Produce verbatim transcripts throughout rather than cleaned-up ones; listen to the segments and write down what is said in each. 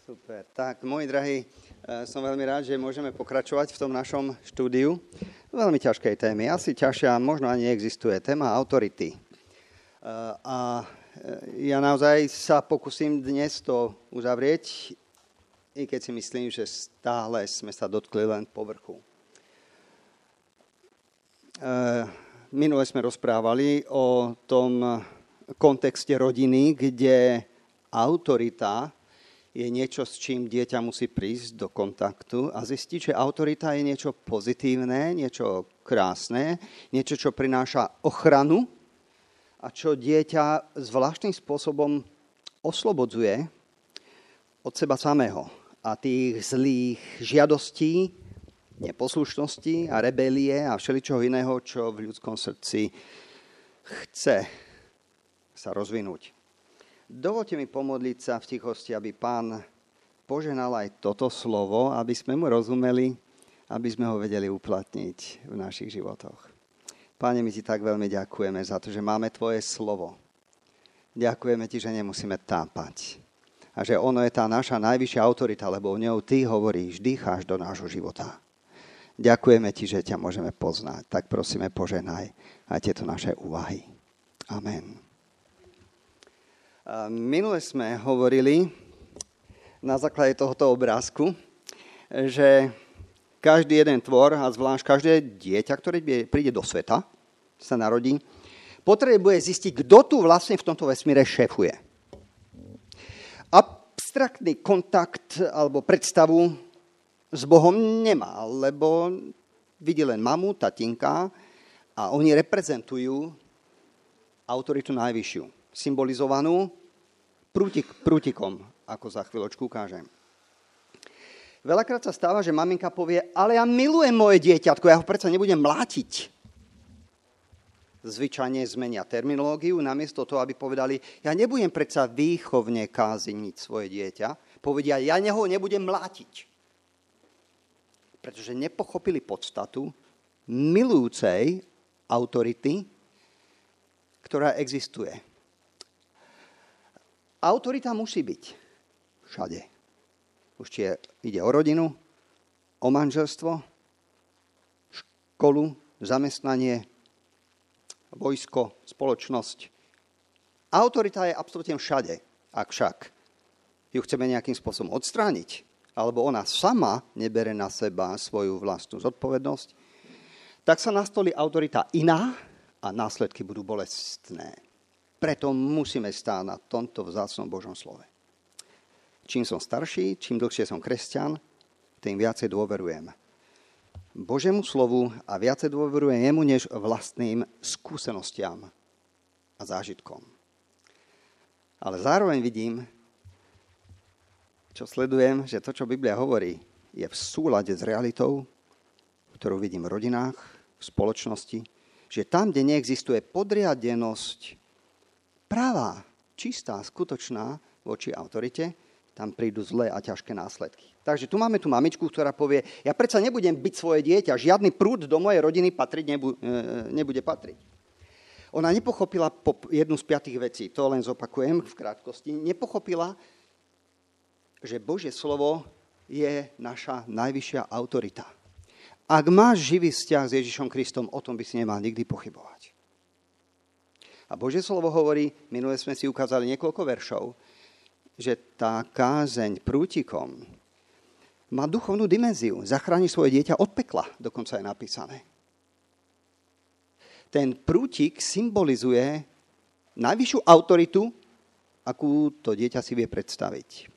Super. Tak, moji drahí, som veľmi rád, že môžeme pokračovať v tom našom štúdiu. Veľmi ťažkej témy. Asi ťažšia, možno ani neexistuje. Téma autority. A ja naozaj sa pokúsim dnes to uzavrieť, i keď si myslím, že stále sme sa dotkli len povrchu. Minule sme rozprávali o tom kontexte rodiny, kde autorita je niečo, s čím dieťa musí prísť do kontaktu a zistiť, že autorita je niečo pozitívne, niečo krásne, niečo, čo prináša ochranu a čo dieťa zvláštnym spôsobom oslobodzuje od seba samého a tých zlých žiadostí, neposlušnosti a rebelie a všeličoho iného, čo v ľudskom srdci chce sa rozvinúť. Dovoľte mi pomodliť sa v tichosti, aby Pán poženal aj toto slovo, aby sme mu rozumeli, aby sme ho vedeli uplatniť v našich životoch. Páne, my ti tak veľmi ďakujeme za to, že máme tvoje slovo. Ďakujeme ti, že nemusíme tápať. A že ono je tá naša najvyššia autorita, lebo o ňou ty hovoríš, dýcháš do nášho života. Ďakujeme ti, že ťa môžeme poznať. Tak prosíme, poženaj aj tieto naše úvahy. Amen. Minule sme hovorili na základe tohoto obrázku, že každý jeden tvor, a zvlášť každé dieťa, ktoré príde do sveta, sa narodí, potrebuje zistiť, kto tu vlastne v tomto vesmíre šéfuje. Abstraktný kontakt alebo predstavu s Bohom nemá, lebo vidí len mamu, tatinka a oni reprezentujú autoritu najvyššiu, symbolizovanú prútik, prútikom, ako za chvíľočku ukážem. Veľakrát sa stáva, že maminka povie, ale ja milujem moje dieťatko, ja ho predsa nebudem mlátiť. Zvyčajne zmenia terminológiu, namiesto toho, aby povedali, ja nebudem predsa výchovne kázniť svoje dieťa, povedia, ja ho nebudem mlátiť. Pretože nepochopili podstatu milujúcej autority, ktorá existuje. Autorita musí byť všade. Už či ide o rodinu, o manželstvo, školu, zamestnanie, vojsko, spoločnosť. Autorita je absolútne všade. Ak však ju chceme nejakým spôsobom odstrániť, alebo ona sama nebere na seba svoju vlastnú zodpovednosť, tak sa nastolí autorita iná a následky budú bolestné. Preto musíme stáť na tomto vzácnom Božom slove. Čím som starší, čím dlhšie som kresťan, tým viacej dôverujem Božiemu slovu a viacej dôverujem jemu, než vlastným skúsenostiam a zážitkom. Ale zároveň vidím, čo sledujem, že to, čo Biblia hovorí, je v súlade s realitou, ktorú vidím v rodinách, v spoločnosti, že tam, kde neexistuje podriadenosť práva, čistá, skutočná voči autorite, tam prídu zlé a ťažké následky. Takže tu máme tú mamičku, ktorá povie, ja predsa nebudem byť svoje dieťa, žiadny prúd do mojej rodiny patriť nebu, nebude patriť. Ona nepochopila jednu z piatých vecí, to len zopakujem v krátkosti, nepochopila, že Božie slovo je naša najvyššia autorita. Ak máš živý vzťah s Ježišom Kristom, o tom by si nemal nikdy pochybovať. A Božie slovo hovorí, minule sme si ukázali niekoľko veršov, že tá kázeň prútikom má duchovnú dimenziu. Zachráni svoje dieťa od pekla, dokonca je napísané. Ten prútik symbolizuje najvyššiu autoritu, akú to dieťa si vie predstaviť.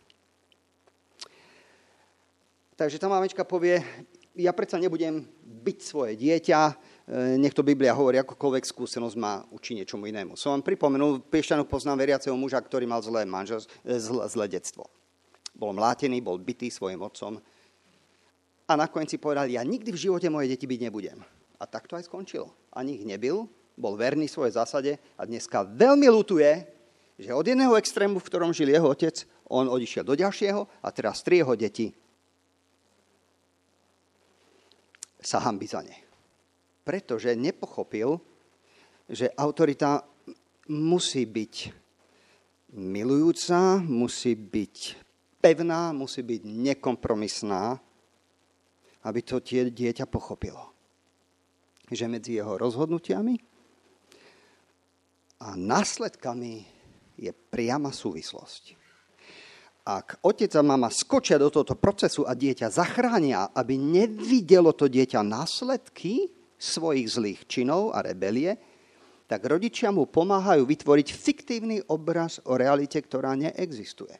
Takže tá mamička povie, ja predsa nebudem byť svoje dieťa, nech to Biblia hovorí, akokoľvek skúsenosť má učí niečomu inému. Som vám pripomenul, v Piešťanoch poznám veriaceho muža, ktorý mal zlé, manžel, zlé, zlé detstvo. Bol mlátený, bol bitý svojim otcom a nakoniec si povedal, ja nikdy v živote moje deti byť nebudem. A tak to aj skončilo. Ani ich nebil, bol verný svojej zásade a dneska veľmi ľutuje, že od jedného extrému, v ktorom žil jeho otec, on odišiel do ďalšieho a teraz tri jeho deti sa hanbí za ne. Pretože nepochopil, že autorita musí byť milujúca, musí byť pevná, musí byť nekompromisná, aby to tie dieťa pochopilo. Že medzi jeho rozhodnutiami a následkami je priama súvislosť. Ak otec a mama skočia do tohto procesu a dieťa zachránia, aby nevidelo to dieťa následky svojich zlých činov a rebelie, tak rodičia mu pomáhajú vytvoriť fiktívny obraz o realite, ktorá neexistuje.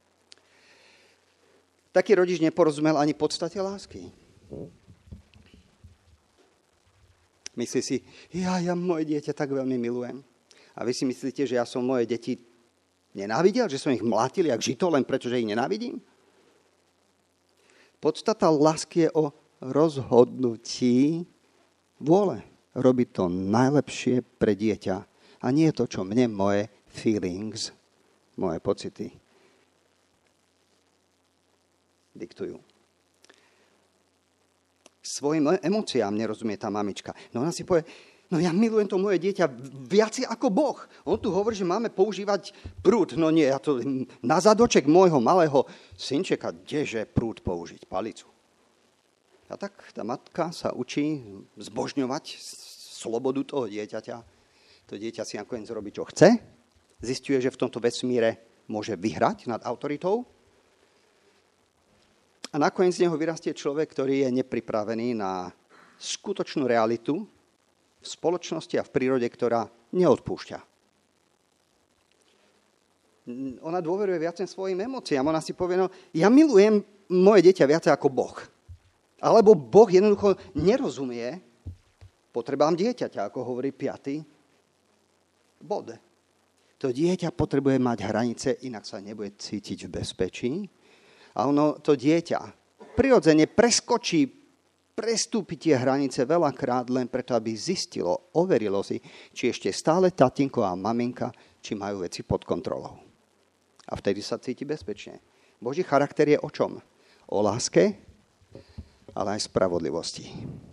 Taký rodič neporozumel ani podstate lásky. Myslí si, ja, ja moje dieťa tak veľmi milujem. A vy si myslíte, že ja som moje deti nenávidel, že som ich mlátil jak žito, len preto, že ich nenávidím? Podstata lásky je o rozhodnutí vôle. Robiť to najlepšie pre dieťa. A nie to, čo mne moje feelings, moje pocity diktujú. Svojim emóciám nerozumie tá mamička. No ona si povie, no ja milujem to moje dieťa viac ako Boh. On tu hovorí, že máme používať prúd. No nie, ja to na zadoček môjho malého synčeka, kdeže prúd použiť, palicu. A tak tá matka sa učí zbožňovať slobodu toho dieťaťa. To dieťa si nakoniec robí, čo chce. Zisťuje, že v tomto vesmíre môže vyhrať nad autoritou. A nakoniec z neho vyrastie človek, ktorý je nepripravený na skutočnú realitu v spoločnosti a v prírode, ktorá neodpúšťa. Ona dôveruje viac svojim emóciám. Ona si povie, no ja milujem moje dieťa viac ako Boh. Alebo Boh jednoducho nerozumie potrebám dieťaťa, ako hovorí piaty bod. To dieťa potrebuje mať hranice, inak sa nebude cítiť v bezpečí. A ono, to dieťa prirodzene preskočí, prestúpi tie hranice veľakrát len preto, aby zistilo, overilo si, či ešte stále tatínko a maminka, či majú veci pod kontrolou. A vtedy sa cíti bezpečne. Boží charakter je o čom? O láske, ale aj spravodlivosti.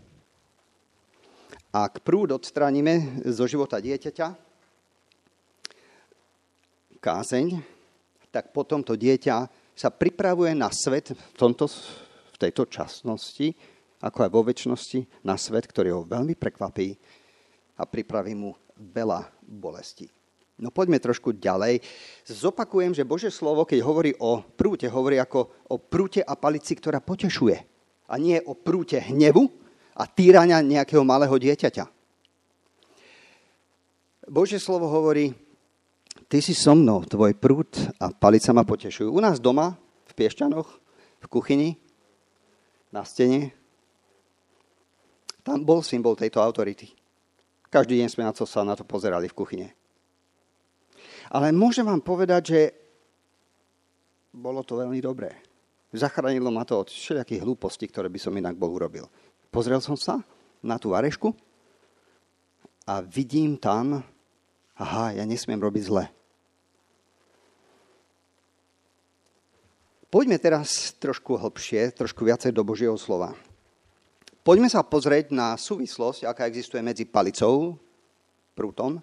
Ak prúd odstránime zo života dieťaťa, kázeň, tak potom to dieťa sa pripravuje na svet v, tomto, v tejto časnosti, ako aj vo večnosti, na svet, ktorý ho veľmi prekvapí a pripraví mu veľa bolesti. No poďme trošku ďalej. Zopakujem, že Božie slovo, keď hovorí o prúte, hovorí ako o prúte a palici, ktorá potešuje. A nie o prúte hnevu a týrania nejakého malého dieťaťa. Božie slovo hovorí, ty si so mnou, tvoj prúd a palica ma potešujú. U nás doma, v Piešťanoch, v kuchyni, na stene, tam bol symbol tejto autority. Každý deň sme na to sa na to pozerali v kuchyne. Ale môžem vám povedať, že bolo to veľmi dobré. Zachránilo ma to od všelijakých hlúpostí, ktoré by som inak bol urobil. Pozrel som sa na tú varešku a vidím tam, aha, ja nesmiem robiť zle. Poďme teraz trošku hlbšie, trošku viacej do Božieho slova. Poďme sa pozrieť na súvislosť, aká existuje medzi palicou, prútom,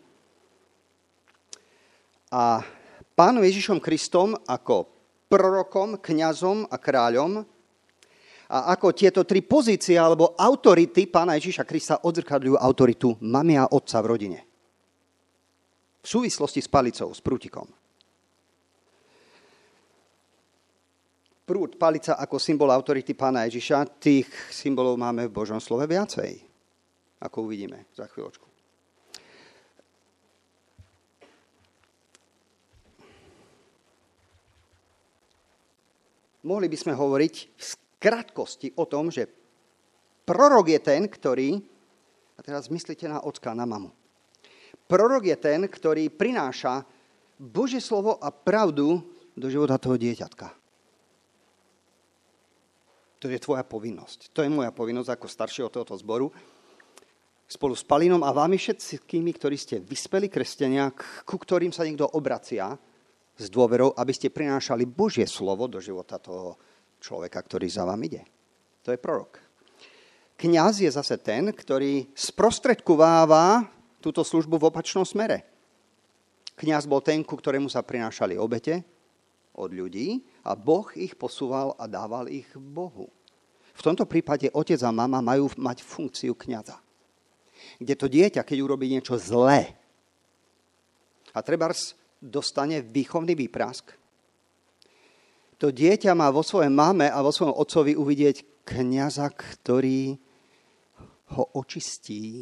a Pánom Ježišom Kristom ako prorokom, kňazom a kráľom a ako tieto tri pozície alebo autority Pána Ježiša Krista odzrkadľujú autoritu mamy a otca v rodine. V súvislosti s palicou, s prútikom. Prút, palica ako symbol autority Pána Ježiša, tých symbolov máme v Božom slove viacej, ako uvidíme za chvíľočku. Mohli by sme hovoriť v krátkosti o tom, že prorok je ten, ktorý, a teraz myslíte na ocka, na mamu. Prorok je ten, ktorý prináša Božie slovo a pravdu do života toho dieťatka. To je tvoja povinnosť. To je moja povinnosť ako staršieho tohoto zboru. Spolu s Palinom a vámi všetkými, ktorí ste vyspelí kresťania, ku ktorým sa niekto obracia s dôverou, aby ste prinášali Božie slovo do života toho človeka, ktorý za vám ide. To je prorok. Kňaz je zase ten, ktorý sprostredkováva túto službu v opačnom smere. Kňaz bol ten, ku ktorému sa prinášali obete, od ľudí a Boh ich posúval a dával ich Bohu. V tomto prípade otec a mama majú mať funkciu kňaza. Kde to dieťa, keď urobí niečo zlé a trebárs dostane výchovný výprask, to dieťa má vo svojej mame a vo svojom otcovi uvidieť kňaza, ktorý ho očistí,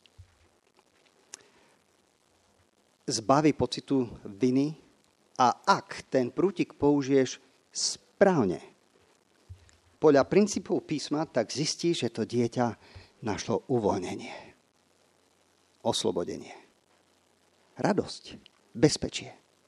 zbaví pocitu viny a ak ten prútik použiješ správne, podľa princípov písma, tak zistíš, že to dieťa našlo uvoľnenie, oslobodenie, radosť, bezpečie.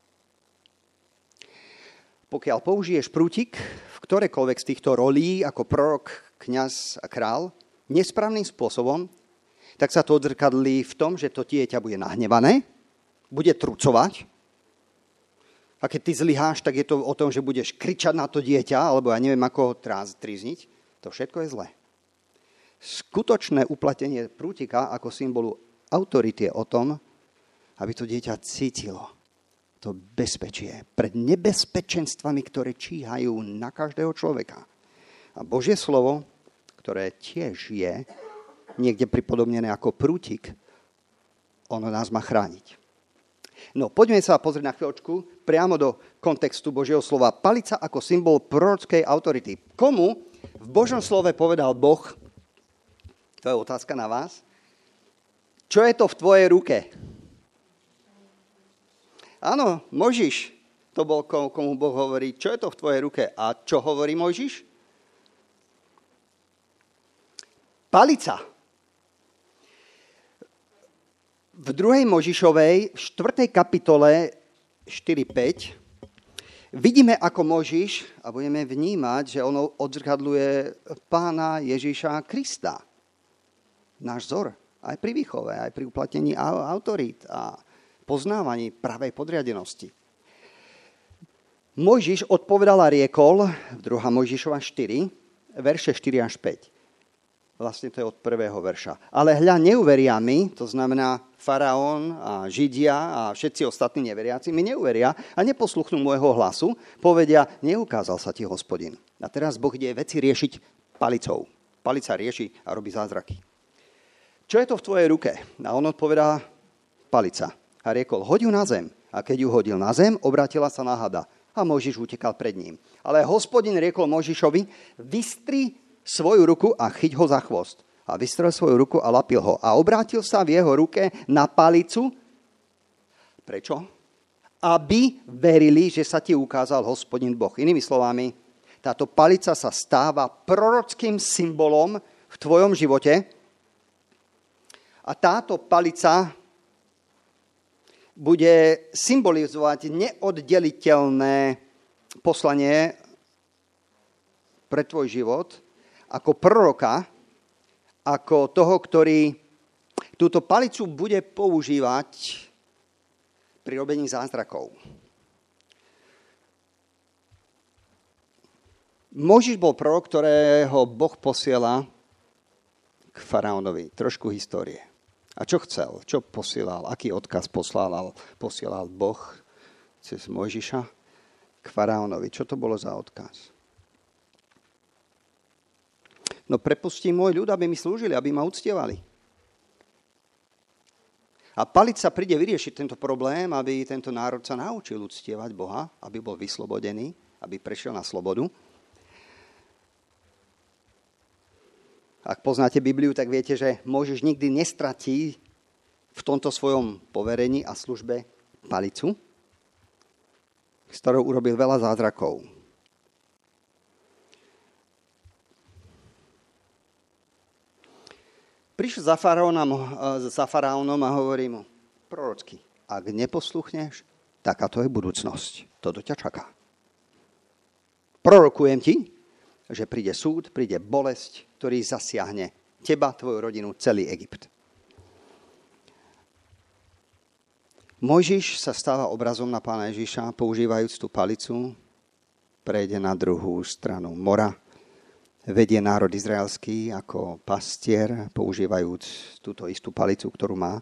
Pokiaľ použiješ prútik v ktorékoľvek z týchto rolí, ako prorok, kňaz a král, nesprávnym spôsobom, tak sa to odzrkadlí v tom, že to dieťa bude nahnevané, bude trucovať. A keď ty zlyháš, tak je to o tom, že budeš kričať na to dieťa, alebo ja neviem, ako ho trízniť. To všetko je zlé. Skutočné uplatnenie prútika ako symbolu autority je o tom, aby to dieťa cítilo to bezpečie pred nebezpečenstvami, ktoré číhajú na každého človeka. A Božie slovo, ktoré tiež je niekde pripodobnené ako prútik, ono nás má chrániť. No, poďme sa pozrieť na chvíľočku priamo do kontextu Božieho slova. Palica ako symbol prorockej autority. Komu v Božom slove povedal Boh, to je otázka na vás, čo je to v tvojej ruke? Áno, Mojžiš, to bol komu Boh hovorí, čo je to v tvojej ruke. A čo hovorí Mojžiš? Palica. V druhej Mojžišovej, v štvrtej kapitole štyri päť, vidíme, ako Mojžiš, a budeme vnímať, že ono odzrkadľuje Pána Ježiša Krista. Náš vzor, aj pri výchove, aj pri uplatnení autorít a poznávaní pravej podriadenosti. Mojžiš odpovedal a riekol, druhá Mojžišova štyri, verše štyri až päť. Vlastne to je od prvého verša. Ale hľa, neuveria mi, to znamená faraón a Židia a všetci ostatní neveriaci, mi neuveria a neposluchnú môjho hlasu, povedia, neukázal sa ti Hospodin. A teraz Boh ide veci riešiť palicou. Palica rieši a robí zázraky. Čo je to v tvojej ruke? A on odpovedá, palica. A riekol, hoď ju na zem. A keď ju hodil na zem, obrátila sa na hada. A Mojžiš utekal pred ním. Ale Hospodin riekol Mojžišovi, vystri svoju ruku a chyť ho za chvost. A vystrel svoju ruku a lapil ho. A obrátil sa v jeho ruke na palicu. Prečo? Aby verili, že sa ti ukázal Hospodin Boh. Inými slovami, táto palica sa stáva prorockým symbolom v tvojom živote. A táto palica bude symbolizovať neoddeliteľné poslanie pre tvoj život ako proroka, ako toho, ktorý túto palicu bude používať pri robení zázrakov. Mojžiš bol prorok, ktorého Boh posiela k faraónovi. Trošku histórie. A čo chcel? Čo posielal? Aký odkaz poslal, posielal Boh cez Mojžiša k faraónovi? Čo to bolo za odkaz? No prepustí môj ľud, aby mi slúžili, aby ma uctievali. A palica príde vyriešiť tento problém, aby tento národ sa naučil uctievať Boha, aby bol vyslobodený, aby prešiel na slobodu. Ak poznáte Bibliu, tak viete, že Mojžiš nikdy nestratí v tomto svojom poverení a službe palicu, s ktorou urobil veľa zázrakov. Prišiel za faraónom, za faraónom a hovorí mu, prorocky, ak neposluchneš, takáto je budúcnosť. Toto ťa čaká. Prorokujem ti, že príde súd, príde bolesť, ktorý zasiahne teba, tvoju rodinu, celý Egypt. Mojžiš sa stáva obrazom na Pána Ježiša, používajúc tú palicu, prejde na druhú stranu mora, vedie národ izraelský ako pastier, používajúc túto istú palicu, ktorú má.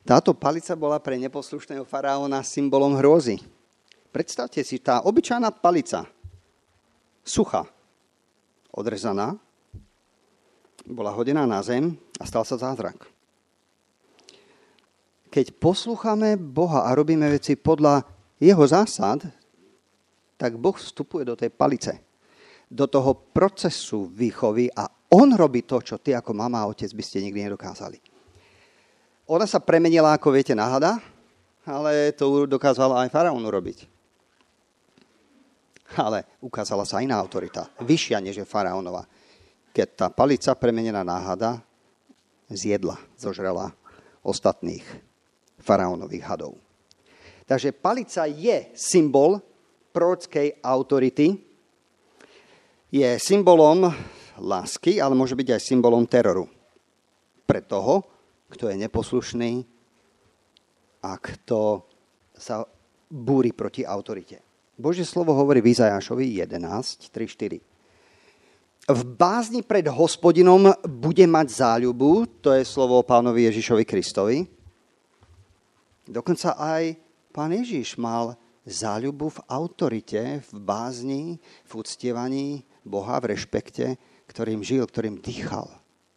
Táto palica bola pre neposlušného faraóna symbolom hrôzy. Predstavte si, tá obyčajná palica, suchá, odrezaná, bola hodená na zem a stal sa zázrak. Keď poslúchame Boha a robíme veci podľa jeho zásad, tak Boh vstupuje do tej palice, do toho procesu výchovy a on robí to, čo ty ako mama a otec by ste nikdy nedokázali. Ona sa premenila, ako viete, na hada, ale to dokázala aj faraón urobiť. Ale ukázala sa iná autorita, vyššia než je faraónova. Keď tá palica premenená na hada zjedla, zožrela ostatných faraónových hadov. Takže palica je symbol prorockej autority, je symbolom lásky, ale môže byť aj symbolom teroru. Pre toho, kto je neposlušný a kto sa búri proti autorite. Božie slovo hovorí v Izajášovi jedenásť, tri štyri. V bázni pred Hospodinom bude mať záľubu, to je slovo o pánovi Ježišovi Kristovi. Dokonca aj pán Ježiš mal záľubu v autorite, v bázni, v uctievaní Boha, v rešpekte, ktorým žil, ktorým dýchal.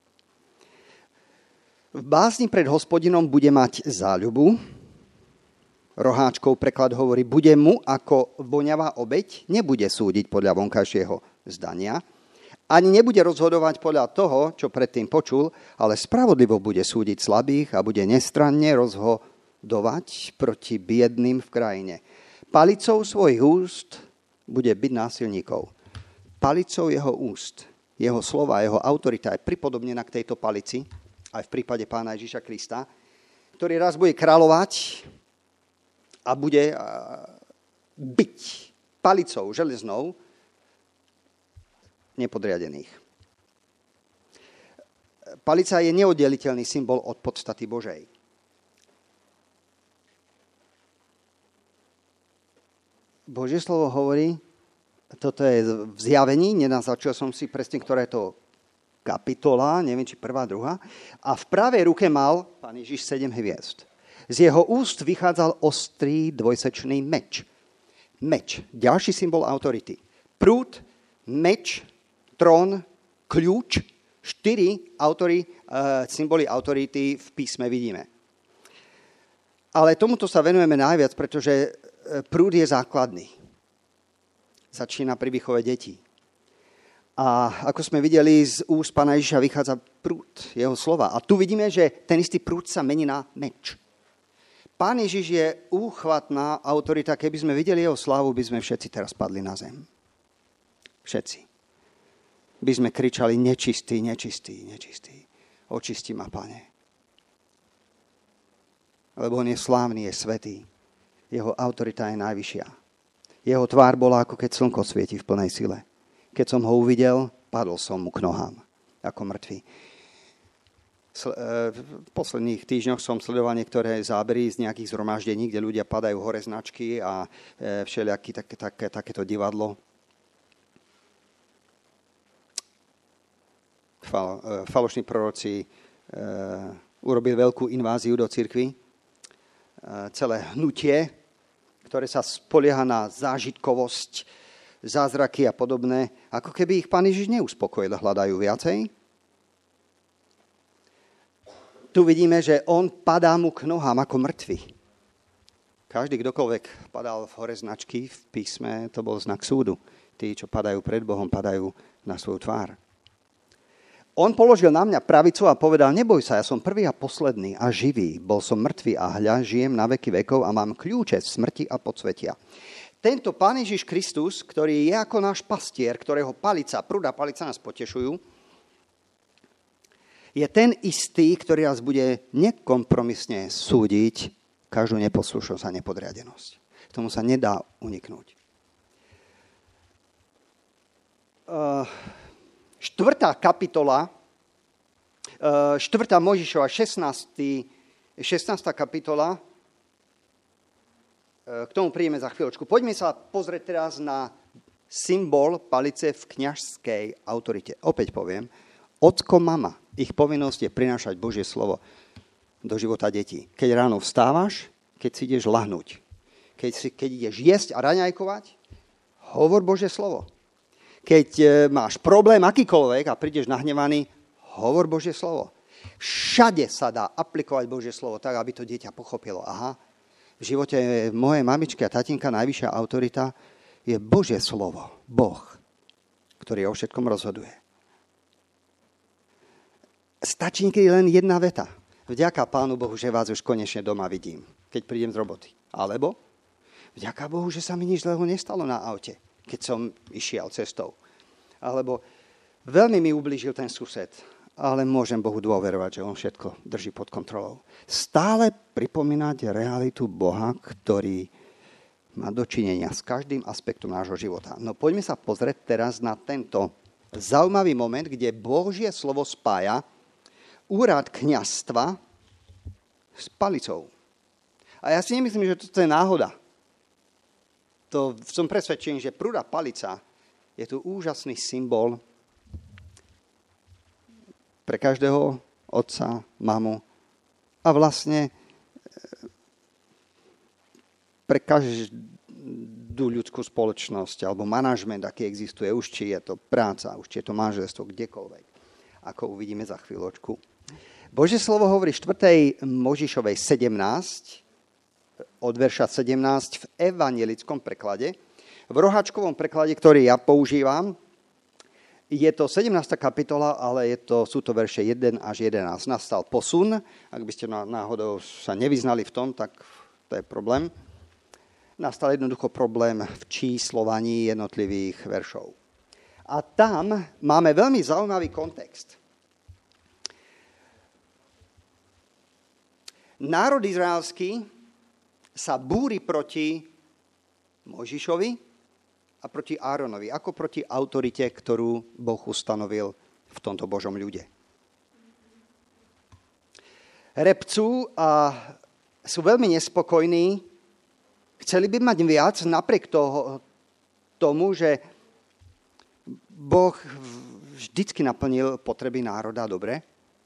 V bázni pred Hospodinom bude mať záľubu. Roháčkov preklad hovorí, bude mu ako voňavá obeť, nebude súdiť podľa vonkajšieho zdania, ani nebude rozhodovať podľa toho, čo predtým počul, ale spravodlivo bude súdiť slabých a bude nestranne rozhodovať proti biedným v krajine. Palicou svojich úst bude byť násilníkov. Palicou jeho úst, jeho slova, jeho autorita je pripodobnená k tejto palici, aj v prípade pána Ježiša Krista, ktorý raz bude kráľovať a bude byť palicou železnou nepodriadených. Palica je neoddeliteľný symbol od podstaty Božej. Božie slovo hovorí, toto je v Zjavení, nenaznačil som si presne, ktoré to kapitola, neviem, či prvá, druhá. A v pravej ruke mal pán Ježiš sedem hviezd. Z jeho úst vychádzal ostrý dvojsečný meč. Meč, ďalší symbol autority. Prúd, meč, trón, kľúč, štyri autory, uh, symboly autority v písme vidíme. Ale tomuto sa venujeme najviac, pretože prúd je základný. Začína pri výchove detí. A ako sme videli, z úst pána Ježiša vychádza prúd, jeho slova. A tu vidíme, že ten istý prúd sa mení na meč. Pán Ježiš je úchvatná autorita. Keby sme videli jeho slávu, by sme všetci teraz padli na zem. Všetci. By sme kričali nečistý, nečistý, nečistý. Očisti ma, Pane. Lebo on je slávny, je svätý. Jeho autorita je najvyššia. Jeho tvár bola, ako keď slnko svieti v plnej sile. Keď som ho uvidel, padol som mu k nohám, ako mŕtvy. V posledných týždňoch som sledoval niektoré zábery z nejakých zhromaždení, kde ľudia padajú hore značky a všelijaký také, také, takéto divadlo. Fal, falošní proroci urobili veľkú inváziu do cirkvi. Celé hnutie, ktoré sa spolieha na zážitkovosť, zázraky a podobné, ako keby ich pán Ježiš neuspokojil, hľadajú viacej. Tu vidíme, že on padá mu k nohám ako mŕtvy. Každý, kdokoľvek padal v hore značky v písme, to bol znak súdu. Tí, čo padajú pred Bohom, padajú na svoju tvár. On položil na mňa pravicu a povedal, neboj sa, ja som prvý a posledný a živý. Bol som mŕtvý a hľa, žijem na veky vekov a mám kľúče smrti a podsvetia. Tento Pán Ježiš Kristus, ktorý je ako náš pastier, ktorého palica, prúd a palica nás potešujú, je ten istý, ktorý nás bude nekompromisne súdiť každú neposlušnosť a nepodriadenosť. K tomu sa nedá uniknúť. Štvrtá kapitola, štvrtá Mojžišova, šestnásta kapitola, k tomu príjeme za chvíľočku. Poďme sa pozrieť teraz na symbol palice v kňažskej autorite. Opäť poviem, ocko, mama, ich povinnosť je prinášať Božie slovo. do života detí. Keď ráno vstávaš, keď si ideš lahnúť, keď, si, keď ideš jesť a raňajkovať, hovor Božie slovo. Keď e, máš problém akýkoľvek a prídeš nahnevaný, hovor Božie slovo. Všade sa dá aplikovať Božie slovo tak, aby to dieťa pochopilo. Aha, v živote mojej mamičky a tatinka najvyššia autorita je Božie slovo. Boh, ktorý o všetkom rozhoduje. Stačí niekedy len jedna veta. Vďaka Pánu Bohu, že vás už konečne doma vidím, keď prídem z roboty. Alebo vďaka Bohu, že sa mi nič zlého nestalo na aute, keď som išiel cestou. Alebo veľmi mi ublížil ten sused, ale môžem Bohu dôverovať, že on všetko drží pod kontrolou. Stále pripomínať realitu Boha, ktorý má dočinenia s každým aspektom nášho života. No poďme sa pozrieť teraz na tento zaujímavý moment, kde Božie slovo spája úrad kňazstva s palicou. A ja si nemyslím, že to je náhoda. To som presvedčený, že prúda palica je tu úžasný symbol pre každého otca, mamu a vlastne pre každú ľudskú spoločnosť alebo manažment, aký existuje, už či je to práca, už či je to manželstvo, kdekoľvek, ako uvidíme za chvíľočku. Božie slovo hovorí v štvrtej Možišovej sedemnásť, od verša sedemnásť v evanjelickom preklade. V roháčkovom preklade, ktorý ja používam, je to sedemnásta kapitola, ale je to, sú to verše jeden až jedenásť. Nastal posun, ak by ste náhodou sa nevyznali v tom, tak to je problém. Nastal jednoducho problém v číslovaní jednotlivých veršov. A tam máme veľmi zaujímavý kontext. Národ izraelský sa búri proti Mojžišovi a proti Áronovi, ako proti autorite, ktorú Boh ustanovil v tomto Božom ľude. Repcú a sú veľmi nespokojní, chceli by mať viac napriek toho, tomu, že Boh vždycky naplnil potreby národa dobre.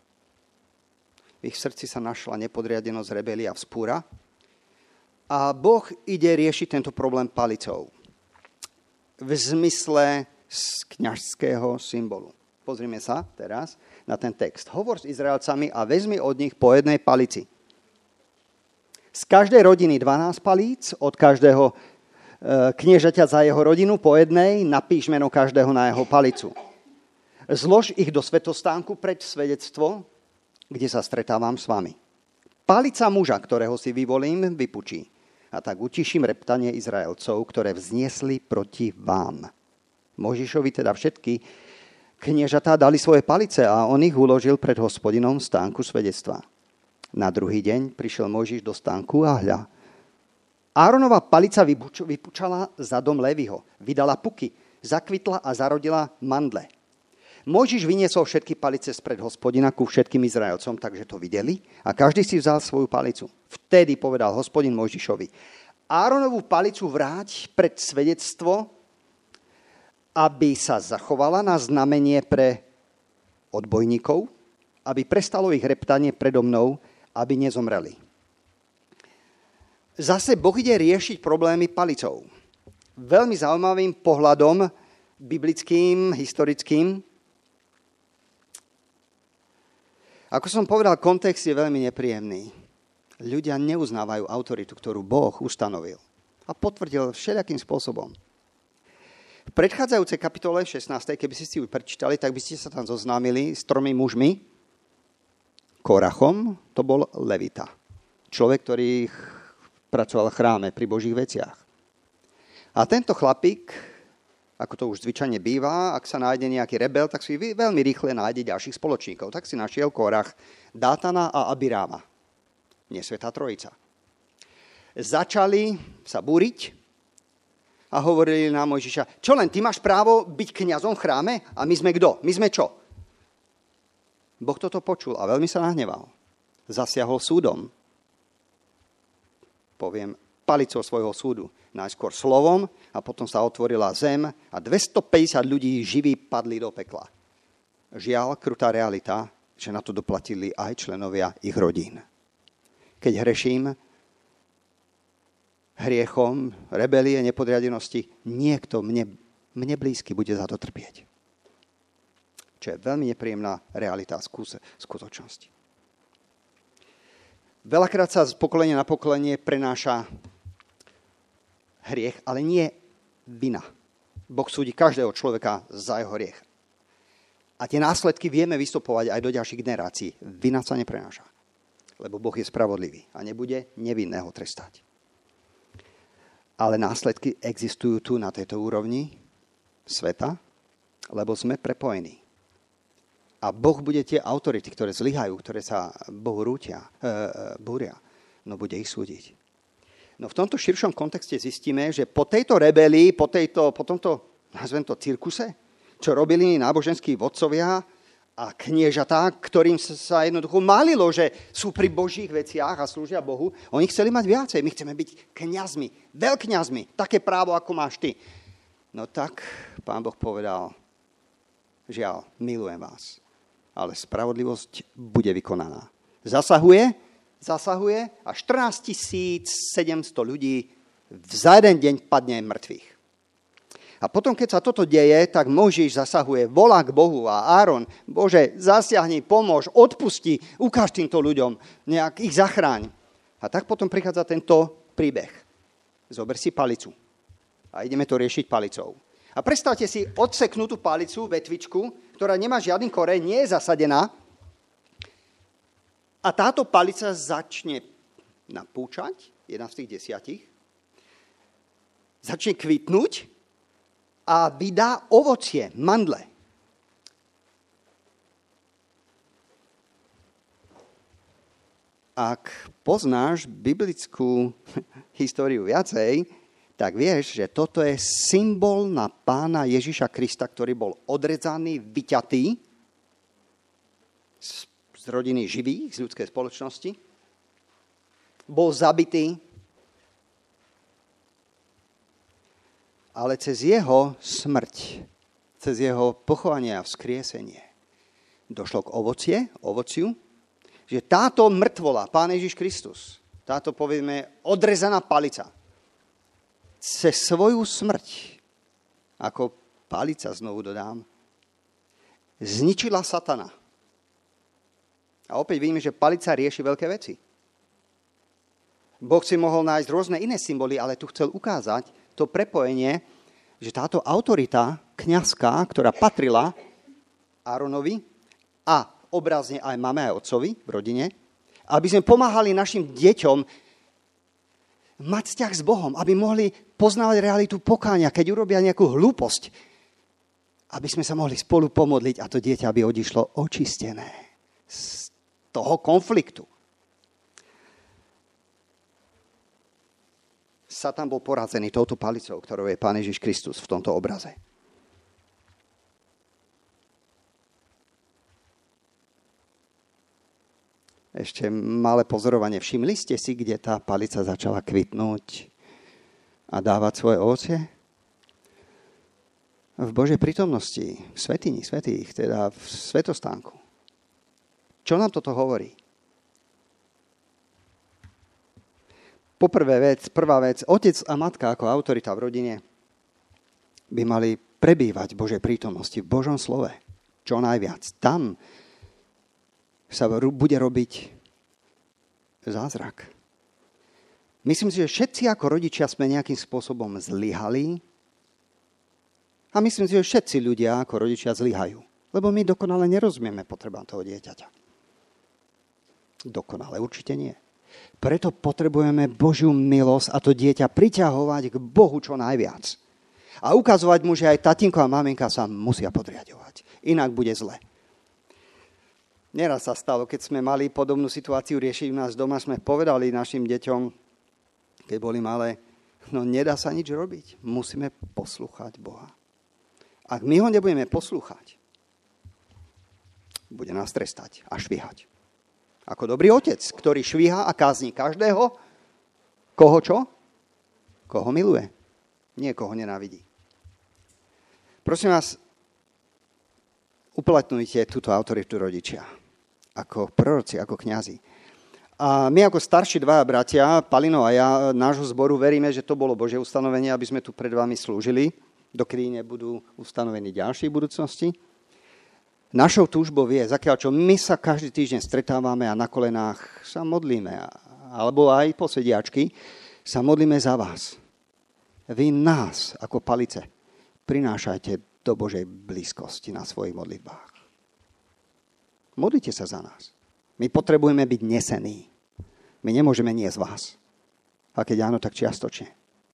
V ich srdci sa našla nepodriadenosť, rebelia, vzpúra. A Boh ide riešiť tento problém palicou. V zmysle z kňažského symbolu. Pozrime sa teraz na ten text. Hovor s Izraelcami a vezmi od nich po jednej palici. Z každej rodiny dvanásť palíc, od každého kniežaťa za jeho rodinu po jednej, napíš meno každého na jeho palicu. Zlož ich do svätostánku pred svedectvo, kde sa stretávam s vami. Palica muža, ktorého si vyvolím, vypučí. A tak utiším reptanie Izraelcov, ktoré vzniesli proti vám. Mojžišovi teda všetky kniežatá dali svoje palice a on ich uložil pred Hospodinom v stánku svedectva. Na druhý deň prišiel Mojžiš do stánku a hľa. Áronova palica vypuč- vypučala za dom Léviho, vydala puky, zakvitla a zarodila mandle. Mojžiš vyniesol všetky palice spred Hospodina ku všetkým Izraelcom, takže to videli a každý si vzal svoju palicu. Vtedy povedal Hospodin Mojžišovi: Áronovú palicu vráť pred svedectvo, aby sa zachovala na znamenie pre odbojníkov, aby prestalo ich reptanie predo mnou, aby nezomreli. Zase Boh ide riešiť problémy palicou. Veľmi zaujímavým pohľadom biblickým, historickým. Ako som povedal, kontext je veľmi nepríjemný. Ľudia neuznávajú autoritu, ktorú Boh ustanovil a potvrdil všelijakým spôsobom. V predchádzajúcej kapitole šestnástej, keby ste si ju prečítali, tak by ste sa tam zoznámili s tromi mužmi. Korachom, to bol Levita. Človek, ktorý pracoval v chráme pri Božích veciach. A tento chlapík, ako to už zvyčajne býva, ak sa nájde nejaký rebel, tak si veľmi rýchle nájde ďalších spoločníkov. Tak si našiel Korach, Dátana a Abiráma. Nie Svätá Trojica. Začali sa búriť a hovorili na Mojžiša: čo len, ty máš právo byť kňazom v chráme? A my sme kto? My sme čo? Boh toto počul a veľmi sa nahneval. Zasiahol súdom. Poviem palicou svojho súdu. Najskôr slovom a potom sa otvorila zem a dvestopäťdesiat ľudí živí padli do pekla. Žiaľ, krutá realita, že na to doplatili aj členovia ich rodín. keď hreším hriechom, rebelie, nepodriadenosti, niekto mne, mne blízky bude za to trpieť. Čo je veľmi nepríjemná realita skúse, skutočnosti. Veľakrát sa z pokolenia na pokolenie prenáša hriech, ale nie vina. Boh súdi každého človeka za jeho hriech. A tie následky vieme vystupovať aj do ďalších generácií. Vina sa neprenáša, lebo Boh je spravodlivý a nebude nevinného trestať. Ale následky existujú tu na tejto úrovni sveta, lebo sme prepojení. A Boh bude tie autority, ktoré zlyhajú, ktoré sa Bohu rútia, e, búria, no bude ich súdiť. No v tomto širšom kontexte zistíme, že po tejto rebelii, po, tejto, po tomto, nazvem to, cirkuse, čo robili náboženskí vodcovia a kniežatá, ktorým sa jednoducho malilo, že sú pri Božích veciach a slúžia Bohu, oni chceli mať viacej. My chceme byť kňazmi, veľkňazmi, také právo, ako máš ty. No tak Pán Boh povedal, žiaľ, milujem vás, ale spravodlivosť bude vykonaná. Zasahuje, zasahuje a štrnásť tisíc sedemsto ľudí za jeden deň padne mŕtvych. A potom, keď sa toto deje, tak Mojžiš zasahuje, volá k Bohu a Áron, Bože, zasiahni, pomôž, odpusti, ukáž týmto ľuďom, nejak ich zachráň. A tak potom prichádza tento príbeh. Zober si palicu a ideme to riešiť palicou. A predstavte si odseknutú palicu, vetvičku, ktorá nemá žiadny koreň, nie je zasadená. A táto palica začne napúčať, jedna z tých desiatich, začne kvitnúť a vydá ovocie, mandle. Ak poznáš biblickú históriu viacej, tak vieš, že toto je symbol na Pána Ježiša Krista, ktorý bol odrezaný, vyťatý z, z rodiny živých, z ľudskej spoločnosti. Bol zabitý, ale cez jeho smrť, cez jeho pochovanie a vzkriesenie došlo k ovocie, ovociu, že táto mŕtvola, Pán Ježiš Kristus, táto, povieme, odrezaná palica, cez svoju smrť, ako palica znovu dodám, zničila satana. A opäť vidíme, že palica rieši veľké veci. Boh si mohol nájsť rôzne iné symboly, ale tu chcel ukázať to prepojenie, že táto autorita kňazská, ktorá patrila Áronovi a obrazne aj mame aj otcovi v rodine, aby sme pomáhali našim deťom mať vzťah s Bohom, aby mohli poznávať realitu pokánia, keď urobia nejakú hlúposť, aby sme sa mohli spolu pomodliť a to dieťa by odišlo očistené z toho konfliktu. Satan bol porazený touto palicou, ktorou je Pán Ježiš Kristus v tomto obraze. Ešte malé pozorovanie. Všimli ste si, kde tá palica začala kvitnúť a dávať svoje ovocie? V Božej prítomnosti, v svätyni svätých, teda v svätostánku. Čo nám toto hovorí? Poprvé vec, prvá vec, otec a matka ako autorita v rodine by mali prebývať v Božej prítomnosti, v Božom slove. Čo najviac. Tam sa bude robiť zázrak. Myslím si, že všetci ako rodičia sme nejakým spôsobom zlyhali a myslím si, že všetci ľudia ako rodičia zlyhajú. Lebo my dokonale nerozumieme potrebám toho dieťaťa. Dokonale určite nie. Preto potrebujeme Božiu milosť a to dieťa priťahovať k Bohu čo najviac. A ukazovať mu, že aj tatínko a maminka sa musia podriadovať. Inak bude zle. Neraz sa stalo, keď sme mali podobnú situáciu riešiť u nás doma, sme povedali našim deťom, keď boli malé, no nedá sa nič robiť. Musíme poslúchať Boha. Ak my ho nebudeme poslúchať, bude nás trestať a švíhať. Ako dobrý otec, ktorý švíha a kázni každého, koho čo? Koho miluje. Nie koho nenávidí. Prosím vás, uplatňujte túto autoritu rodičia. Ako proroci, ako kňazi. A my ako starší dvaja bratia, Palino a ja, nášho zboru, veríme, že to bolo Božie ustanovenie, aby sme tu pred vami slúžili, dokedy nebudú ustanovení ďalšie budúcnosti. Našou túžbou je, zakiaľ čo my sa každý týždeň stretávame a na kolenách sa modlíme, alebo aj posediačky, sa modlíme za vás. Vy nás, ako palice, prinášajte do Božej blízkosti na svojich modlitbách. Modlite sa za nás. My potrebujeme byť nesení. My nemôžeme niesť vás. A keď áno, tak čiastočne.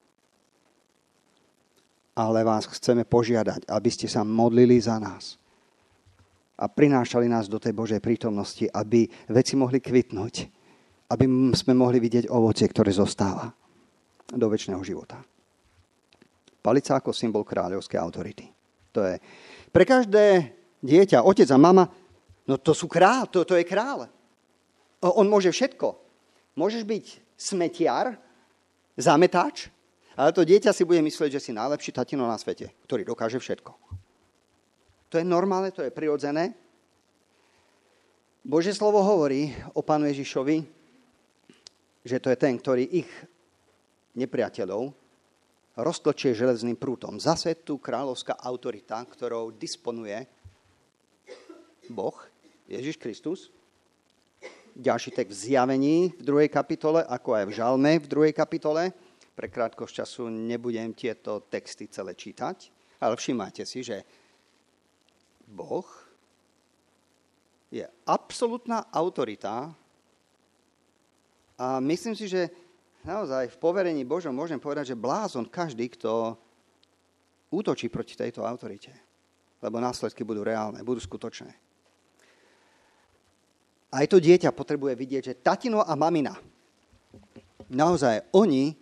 Ale vás chceme požiadať, aby ste sa modlili za nás. A prinášali nás do tej Božej prítomnosti, aby veci mohli kvitnúť. Aby sme mohli vidieť ovocie, ktoré zostáva do večného života. Palica ako symbol kráľovskej autority. To je pre každé dieťa, otec a mama. No to sú král, to, to je král. On môže všetko. Môžeš byť smetiar, zametáč, ale to dieťa si bude myslieť, že si najlepší tatino na svete, ktorý dokáže všetko. To je normálne, to je prirodzené. Božie slovo hovorí o Pánu Ježišovi, že to je ten, ktorý ich nepriateľov roztlčie železným prútom. Zase tu kráľovská autorita, ktorou disponuje Boh, Ježiš Kristus. Ďalší text v Zjavení v druhej kapitole, ako aj v Žalme v druhej kapitole. Pre krátkosť času nebudem tieto texty celé čítať, ale všimajte si, že Boh je absolútna autorita a myslím si, že naozaj v poverení Božom môžem povedať, že blázon každý, kto útočí proti tejto autorite, lebo následky budú reálne, budú skutočné. Aj to dieťa potrebuje vidieť, že tatino a mamina, naozaj oni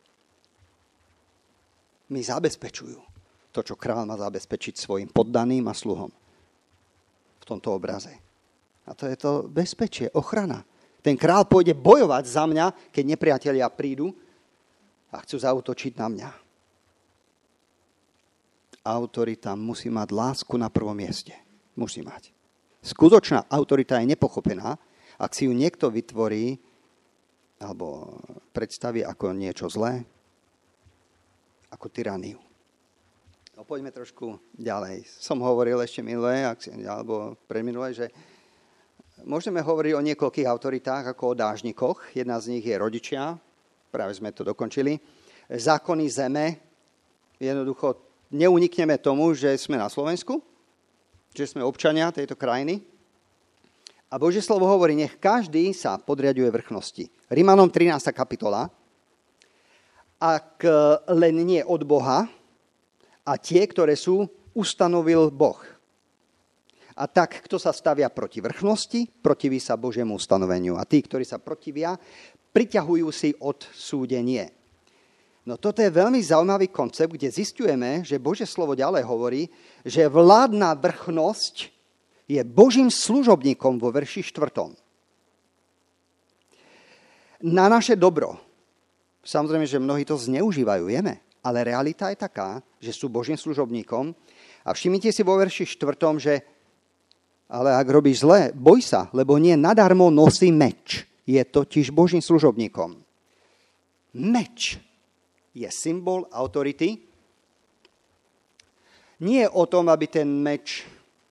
mi zabezpečujú to, čo kráľ má zabezpečiť svojim poddaným a sluhom v tomto obraze. A to je to bezpečie, ochrana. Ten kráľ pôjde bojovať za mňa, keď nepriatelia prídu a chcú zaútočiť na mňa. Autorita musí mať lásku na prvom mieste. Musí mať. Skutočná autorita je nepochopená, ak si ju niekto vytvorí alebo predstaví ako niečo zlé, ako tyraniu. No, poďme trošku ďalej. Som hovoril ešte minulé, alebo predminulé, že môžeme hovoriť o niekoľkých autoritách ako o dážnikoch. Jedna z nich je rodičia, práve sme to dokončili. Zákony zeme, jednoducho neunikneme tomu, že sme na Slovensku, že sme občania tejto krajiny. A Božie slovo hovorí, nech každý sa podriaďuje vrchnosti. Rimanom trinásta kapitola. Ak len nie od Boha, a tie, ktoré sú, ustanovil Boh. A tak, kto sa stavia proti vrchnosti, protiví sa Božiemu ustanoveniu. A tí, ktorí sa protivia, priťahujú si odsúdenie. No toto je veľmi zaujímavý koncept, kde zisťujeme, že Božie slovo ďalej hovorí, že vládna vrchnosť je Božím služobníkom vo verši štvrtom. Na naše dobro. Samozrejme, že mnohí to zneužívajú, vieme. Ale realita je taká, že sú Božím služobníkom. A všimnite si vo verši štvrtom, že ale ak robíš zle, boj sa, lebo nie nadarmo nosí meč. Je totiž Božím služobníkom. Meč je symbol autority. Nie je o tom, aby ten meč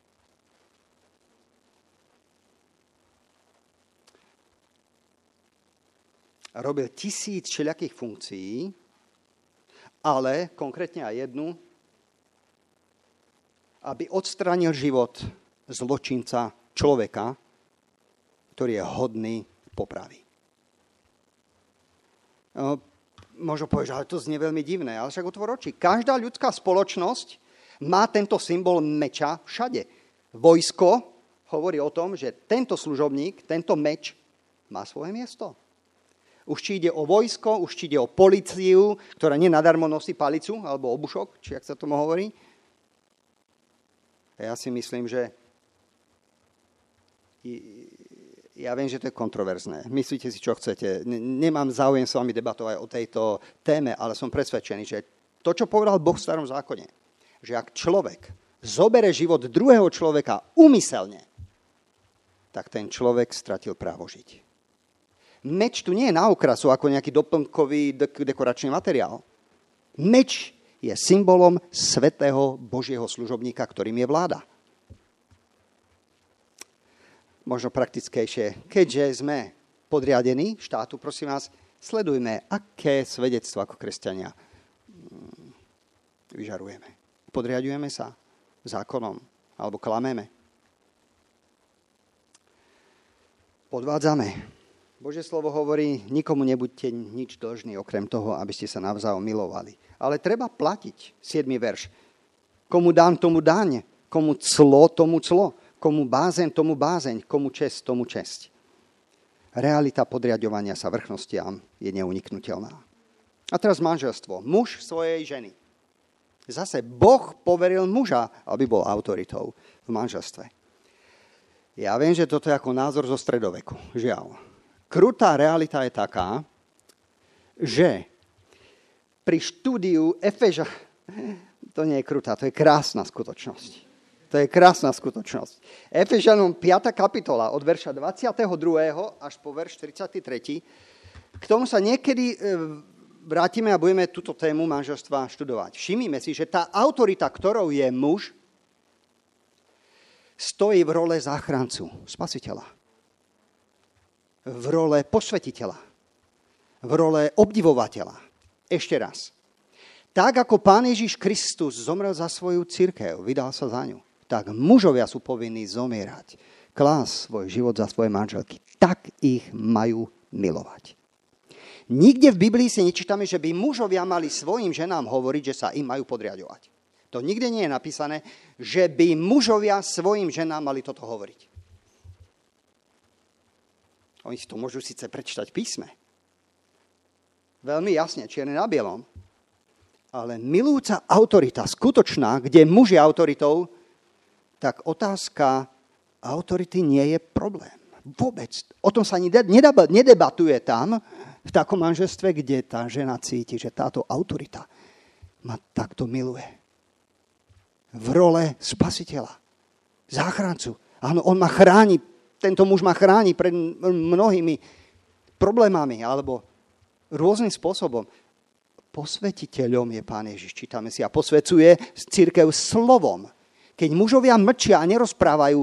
robil tisíc všelijakých funkcií, ale konkrétne aj jednu, aby odstránil život zločinca, človeka, ktorý je hodný popravy. No, možno povedať, ale to znie veľmi divné, ale však otvor oči. Každá ľudská spoločnosť má tento symbol meča všade. Vojsko hovorí o tom, že tento služobník, tento meč má svoje miesto. Už či ide o vojsko, už či ide o políciu, ktorá nenadarmo nosí palicu, alebo obušok, či ak sa tomu hovorí. A ja si myslím, že ja viem, že to je kontroverzné. Myslíte si, čo chcete. Nemám záujem s vami debatovať o tejto téme, ale som presvedčený, že to, čo povedal Boh v starom zákone, že ak človek zobere život druhého človeka úmyselne, tak ten človek stratil právo žiť. Meč tu nie je na okrasu ako nejaký doplnkový dekoračný materiál. Meč je symbolom svätého Božieho služobníka, ktorým je vláda. Možno praktickejšie, keďže sme podriadení štátu, prosím vás, sledujme, aké svedectvo ako kresťania vyžarujeme. Podriadujeme sa zákonom alebo klameme. Podvádzame. Božie slovo hovorí, nikomu nebuďte nič dlžní, okrem toho, aby ste sa navzájom milovali. Ale treba platiť, siedmy verš. Komu dám, tomu daň. Komu clo, tomu clo. Komu bázeň, tomu bázeň. Komu česť, tomu česť. Realita podriadovania sa vrchnostiam je neuniknutelná. A teraz manželstvo. Muž svojej ženy. Zase Boh poveril muža, aby bol autoritou v manželstve. Ja viem, že toto je ako názor zo stredoveku. Žiaľ. Krutá realita je taká, že pri štúdiu Efeža, to nie je krutá, to je krásna skutočnosť. To je krásna skutočnosť. Efežanom piata kapitola od verša dvadsiateho druhého až po verš štyridsiaty tretí. K tomu sa niekedy vrátime a budeme túto tému manželstva študovať. Všimnime si, že tá autorita, ktorou je muž, stojí v role záchrancu, spasiteľa. V role posvetiteľa. V role obdivovateľa. Ešte raz. Tak, ako Pán Ježiš Kristus zomrel za svoju cirkev, vydal sa za ňu, tak mužovia sú povinní zomierať, klásť svoj život za svoje manželky. Tak ich majú milovať. Nikde v Biblii si nečítame, že by mužovia mali svojim ženám hovoriť, že sa im majú podriadovať. To nikde nie je napísané, že by mužovia svojim ženám mali toto hovoriť. Oni si to môžu síce prečítať v písme. Veľmi jasne, čierne na bielom. Ale milujúca autorita, skutočná, kde muž je autoritou, tak otázka autority nie je problém. Vôbec. O tom sa nedebatuje tam, v takom manželstve, kde tá žena cíti, že táto autorita ma takto miluje. V role spasiteľa, záchrancu. Áno, on ma chráni, tento muž ma chráni pred mnohými problémami alebo rôznym spôsobom. Posvetiteľom je Pán Ježiš, čítame si, a posvecuje cirkev slovom. Keď mužovia mlčia a nerozprávajú,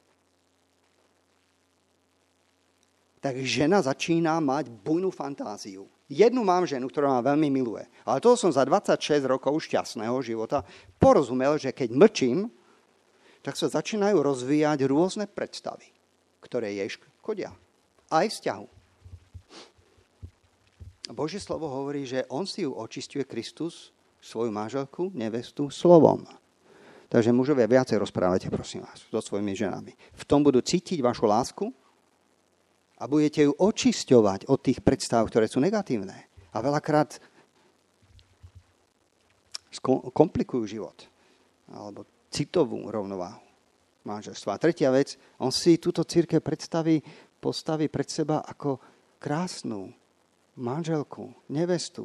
tak žena začína mať bujnú fantáziu. Jednu mám ženu, ktorá ma veľmi miluje. Ale toho som za dvadsaťšesť rokov šťastného života porozumel, že keď mlčím, tak sa začínajú rozvíjať rôzne predstavy, ktoré jej škodia. Aj vzťahu. Božie slovo hovorí, že on si ju očisťuje, Kristus, svoju manželku, nevestu, slovom. Takže mužovia, viacej rozprávajte, prosím vás, so svojimi ženami. V tom budú cítiť vašu lásku, a budete ju očisťovať od tých predstav, ktoré sú negatívne. A veľakrát komplikujú život. Alebo citovú rovnováhu manželstva. A tretia vec, on si túto cirkev predstaví, postaví pred seba ako krásnu manželku, nevestu.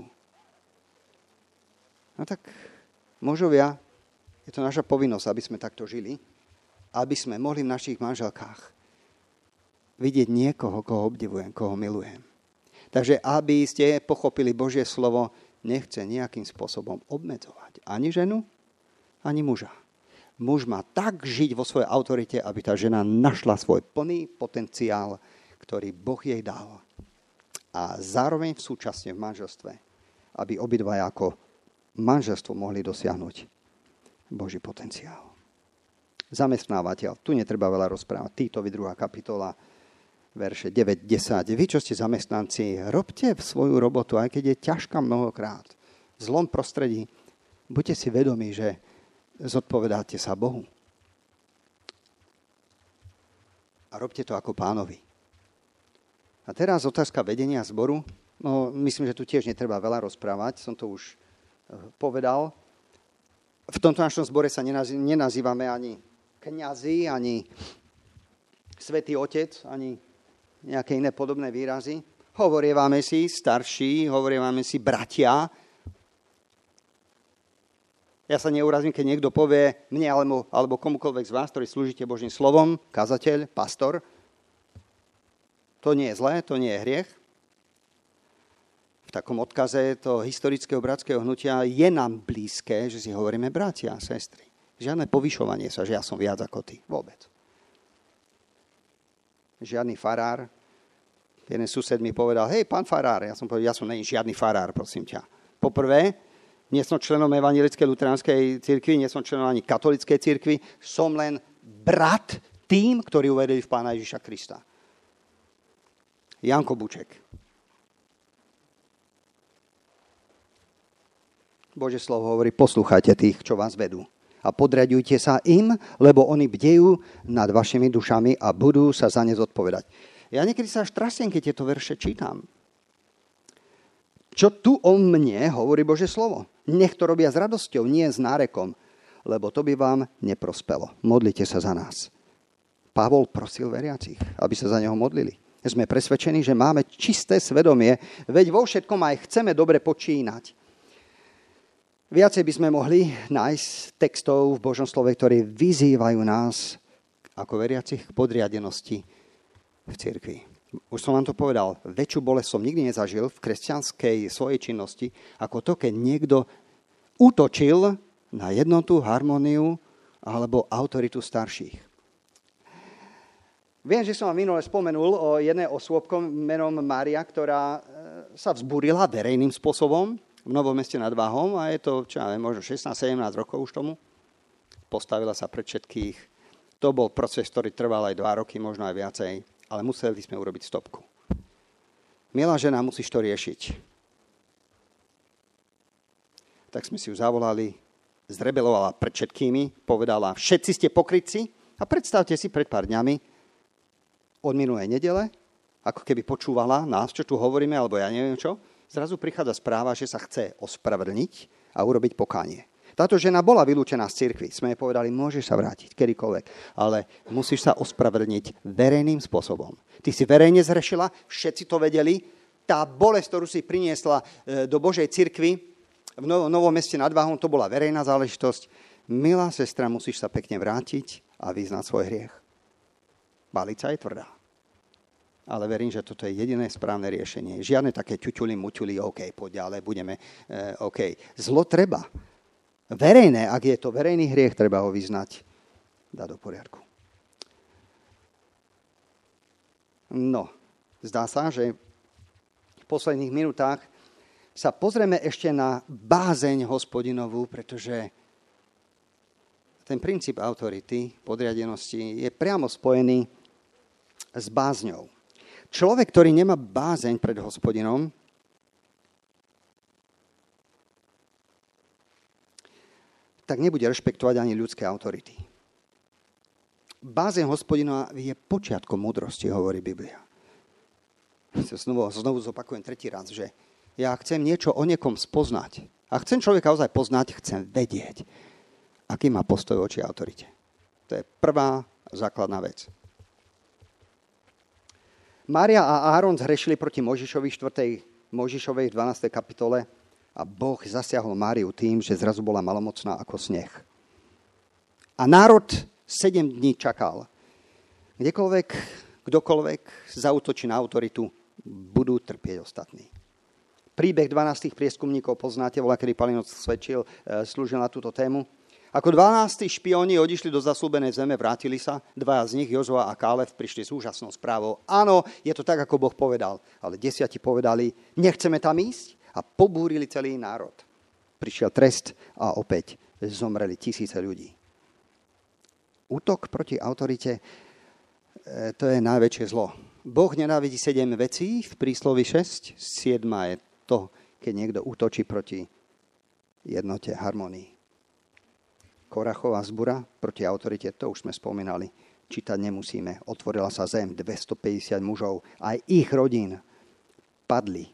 No tak, mužovia, je to naša povinnosť, aby sme takto žili, aby sme mohli v našich manželkách vidieť niekoho, koho obdivujem, koho milujem. Takže aby ste pochopili Božie slovo, nechce nejakým spôsobom obmedzovať ani ženu, ani muža. Muž má tak žiť vo svojej autorite, aby tá žena našla svoj plný potenciál, ktorý Boh jej dal. A zároveň v súčasne v manželstve, aby obidvaja ako manželstvo mohli dosiahnuť Boží potenciál. Zamestnávateľ, tu netreba veľa rozprávať. Týtovi druhá kapitola, verše deväť desať. Vy, čo ste zamestnanci, robte svoju robotu, aj keď je ťažká mnohokrát. V zlom prostredí buďte si vedomí, že zodpovedáte sa Bohu. A robte to ako Pánovi. A teraz otázka vedenia zboru. No, myslím, že tu tiež netreba veľa rozprávať. Som to už povedal. V tomto našom zbore sa nenazývame ani kňazi, ani Svätý Otec, ani nejaké iné podobné výrazy. Hovorievame si starší, hovorievame si bratia. Ja sa neurazím, keď niekto povie mne alebo, alebo komukoľvek z vás, ktorí slúžite Božím slovom, kazateľ, pastor. To nie je zlé, to nie je hriech. V takom odkaze toho historického bratského hnutia je nám blízke, že si hovoríme bratia a sestry. Žiadne povyšovanie sa, že ja som viac ako ty. Vôbec. Žiadny farár. Jeden sused mi povedal, hej, pán farár. Ja som povedal, ja som není žiadny farár, prosím ťa. Poprvé, nie som členom Evanjelickej luteránskej cirkvi, nie som členom ani katolíckej cirkvi. Som len brat tým, ktorí uverili v Pána Ježiša Krista. Janko Buček. Božie slovo hovorí, poslúchajte tých, čo vás vedú. A podriadujte sa im, lebo oni bdejú nad vašimi dušami a budú sa za ne zodpovedať. Ja niekedy sa až trasiem, keď tieto verše čítam. Čo tu o mne hovorí Božie slovo? Nech to robia s radosťou, nie s nárekom, lebo to by vám neprospelo. Modlite sa za nás. Pavol prosil veriacich, aby sa za neho modlili. Sme presvedčení, že máme čisté svedomie, veď vo všetkom aj chceme dobre počínať. Viacej by sme mohli nájsť textov v Božom slove, ktorí vyzývajú nás ako veriacich k podriadenosti v cirkvi. Už som vám to povedal, väčšiu bolesť som nikdy nezažil v kresťanskej svojej činnosti, ako to, keď niekto útočil na jednotu, harmóniu alebo autoritu starších. Viem, že som vám minule spomenul o jednej osôbke menom Mária, ktorá sa vzburila verejným spôsobom v Novom Meste nad Váhom a je to, čo ja viem, možno šestnásť sedemnásť rokov už tomu. Postavila sa pred všetkých. To bol proces, ktorý trval aj dva roky, možno aj viacej, ale museli sme urobiť stopku. Milá žena, musíš to riešiť. Tak sme si ju zavolali, zrebelovala pred všetkými, povedala, všetci ste pokrytci a predstavte si pred pár dňami, od minulej nedele, ako keby počúvala nás, čo tu hovoríme, alebo ja neviem čo, zrazu prichádza správa, že sa chce ospravedlniť a urobiť pokánie. Táto žena bola vylúčená z cirkvi. Sme jej povedali, môžeš sa vrátiť kedykoľvek, ale musíš sa ospravedlniť verejným spôsobom. Ty si verejne zrešila, všetci to vedeli. Tá bolesť, ktorú si priniesla do Božej cirkvi v Novom Meste nad Váhom, to bola verejná záležitosť. Milá sestra, musíš sa pekne vrátiť a vyznať svoj hriech. Balica je tvrdá. Ale verím, že toto je jediné správne riešenie. Žiadne také ťuťuli, muťuli, OK, poď ďalej, budeme, eh, OK. Zlo treba. Verejné, ak je to verejný hriech, treba ho vyznať, dať do poriadku. No, zdá sa, že v posledných minútach sa pozrieme ešte na bázeň Hospodinovú, pretože ten princíp autority, podriadenosti je priamo spojený s bázňou. Človek, ktorý nemá bázeň pred Hospodinom, tak nebude rešpektovať ani ľudské autority. Bázeň Hospodina je počiatkom múdrosti, hovorí Biblia. Znovu, znovu zopakujem tretí raz, že ja chcem niečo o niekom spoznať. A chcem človeka ozaj poznať, chcem vedieť, aký má postoj voči autorite. To je prvá základná vec. Mária a Áron zhrešili proti Mojžišovi štvrtej Mojžišovej dvanástej kapitole a Boh zasiahol Máriu tým, že zrazu bola malomocná ako sneh. A národ sedem dní čakal. Kdekoľvek, kdokoľvek zaútočí na autoritu, budú trpieť ostatní. Príbeh dvanástich prieskumníkov poznáte, volá, kedy Palinot svedčil, slúžil na túto tému. Ako dvanásti špióni odišli do zasľúbenej zeme, vrátili sa, dvaja z nich, Jozua a Kálev, prišli s úžasnou správou. Áno, je to tak, ako Boh povedal. Ale desiati povedali, nechceme tam ísť a pobúrili celý národ. Prišiel trest a opäť zomreli tisíce ľudí. Útok proti autorite, to je najväčšie zlo. Boh nenávidí sedem vecí, v príslovi šesť, siedma je to, keď niekto útočí proti jednote, harmonii. Korachová zbura proti autorite, to už sme spomínali, čítať nemusíme. Otvorila sa zem, dvestopäťdesiat mužov, aj ich rodín padli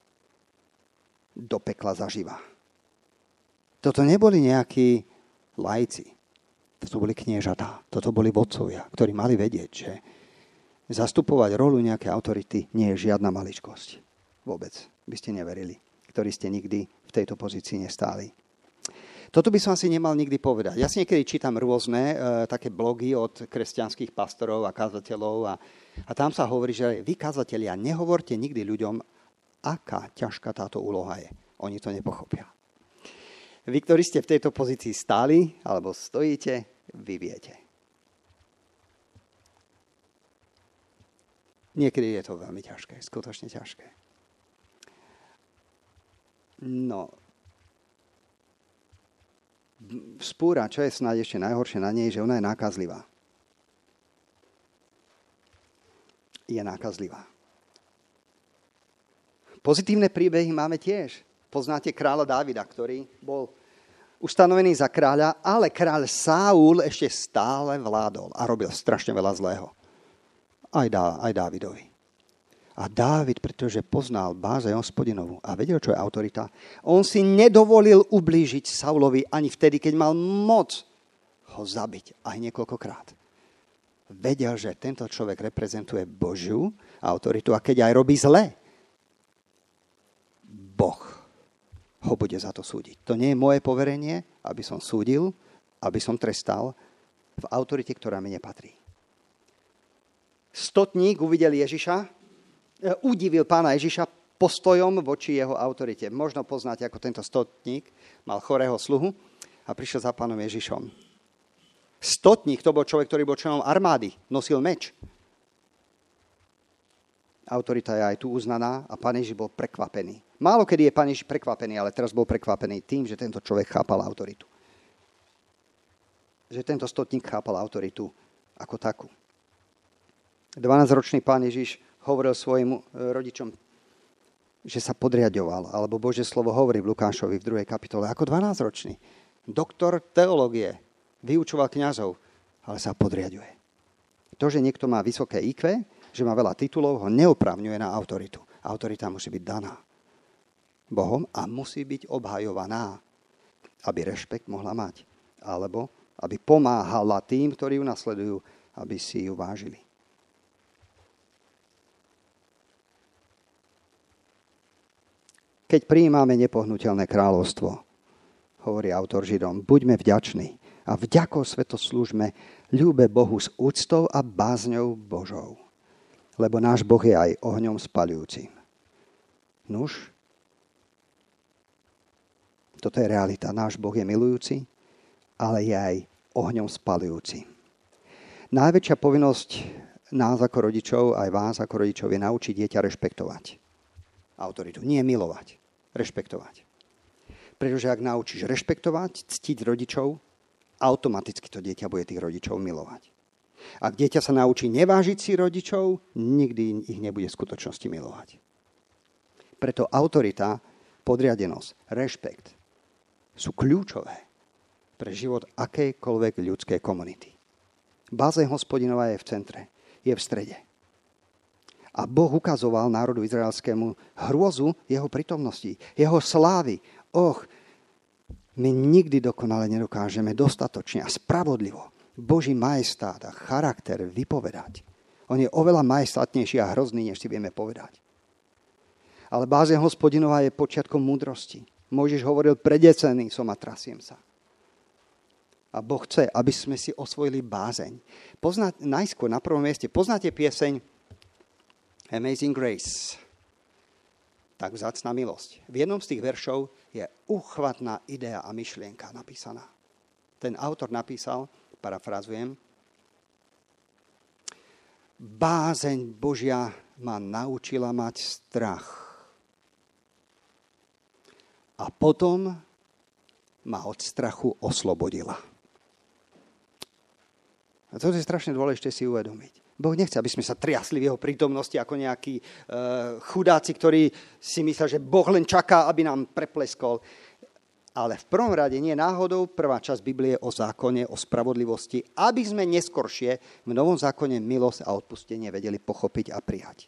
do pekla zaživa. Toto neboli nejakí laici, toto boli kniežatá, toto boli vodcovia, ktorí mali vedieť, že zastupovať rolu nejakej autority nie je žiadna maličkosť. Vôbec by ste neverili, ktorí ste nikdy v tejto pozícii nestáli. Toto by som asi nemal nikdy povedať. Ja si niekedy čítam rôzne e, také blogy od kresťanských pastorov a kazateľov a A tam sa hovorí, že vy, kazatelia, nehovorte nikdy ľuďom, aká ťažká táto úloha je. Oni to nepochopia. Vy, ktorí ste v tejto pozícii stáli, alebo stojíte, vy viete. Niekedy je to veľmi ťažké, skutočne ťažké. No, spúra, čo je snáď ešte najhoršie na nej, že ona je nákazlivá. Je nákazlivá. Pozitívne príbehy máme tiež. Poznáte kráľa Dávida, ktorý bol ustanovený za kráľa, ale kráľ Saul ešte stále vládol a robil strašne veľa zlého. Aj, Dá, aj Dávidovi. A Dávid, pretože poznal bázeň Hospodinovu a vedel, čo je autorita, on si nedovolil ublížiť Saulovi ani vtedy, keď mal moc ho zabiť aj niekoľkokrát. Vedel, že tento človek reprezentuje Božiu autoritu a keď aj robí zle, Boh ho bude za to súdiť. To nie je moje poverenie, aby som súdil, aby som trestal v autorite, ktorá mi nepatrí. Stotník uvidel Ježiša, udivil pána Ježiša postojom voči jeho autorite. Možno poznáte, ako tento stotník mal chorého sluhu a prišiel za pánom Ježišom. Stotník, to bol človek, ktorý bol členom armády, nosil meč. Autorita je aj tu uznaná a pán Ježiš bol prekvapený. Málo kedy je pán Ježiš prekvapený, ale teraz bol prekvapený tým, že tento človek chápal autoritu. Že tento stotník chápal autoritu ako takú. dvanásťročný pán Ježiš hovoril svojim rodičom, že sa podriaďoval, alebo Božie slovo hovorí v Lukášovi v druhej kapitole, ako dvanásťročný. Doktor teológie, vyučoval kňazov, ale sa podriaďuje. To, že niekto má vysoké í kvé, že má veľa titulov, ho neoprávňuje na autoritu. Autorita musí byť daná Bohom a musí byť obhajovaná, aby rešpekt mohla mať. Alebo aby pomáhala tým, ktorí ju nasledujú, aby si ju vážili. Keď prijímame nepohnuteľné kráľovstvo, hovorí autor Židom, buďme vďační a vďakou sveto slúžme ľúbe Bohu s úctou a bázňou Božou. Lebo náš Boh je aj ohňom spaľujúcim. Nuž, toto je realita. Náš Boh je milujúci, ale je aj ohňom spaľujúci. Najväčšia povinnosť nás ako rodičov, aj vás ako rodičov, je naučiť dieťa rešpektovať autoritu. Nie milovať, rešpektovať. Pretože ak naučíš rešpektovať, ctiť rodičov, automaticky to dieťa bude tých rodičov milovať. Ak dieťa sa naučí nevážiť si rodičov, nikdy ich nebude v skutočnosti milovať. Preto autorita, podriadenosť, rešpekt sú kľúčové pre život akejkoľvek ľudskej komunity. Bázeň Hospodinova je v centre, je v strede. A Boh ukazoval národu izraelskému hrôzu jeho prítomnosti, jeho slávy. Och, my nikdy dokonale nedokážeme dostatočne a spravodlivo Boží majestát a charakter vypovedať. On je oveľa majestátnejší a hrozný, než si vieme povedať. Ale bázeň Hospodinova je počiatkom múdrosti. Mojžiš hovoril, predecený som a trasiem sa. A Boh chce, aby sme si osvojili bázeň. Poznáte, najskôr na prvom mieste, poznáte pieseň Amazing Grace. Tak vzácna milosť. V jednom z tých veršov je uchvatná idea a myšlienka napísaná. Ten autor napísal, parafrazujem, bázeň Božia ma naučila mať strach. A potom ma od strachu oslobodila. A to je strašne dôležité si uvedomiť. Boh nechce, aby sme sa triasli v jeho prítomnosti ako nejakí e, chudáci, ktorí si myslia, že Boh len čaká, aby nám prepleskol. Ale v prvom rade nie náhodou prvá časť Biblie o zákone, o spravodlivosti, aby sme neskoršie v novom zákone milosť a odpustenie vedeli pochopiť a prijať.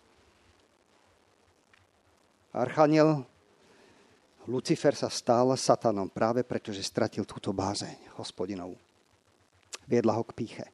Archaniel Lucifer sa stal satanom práve preto, že stratil túto bázeň Hospodinovú. Viedla ho k pýche.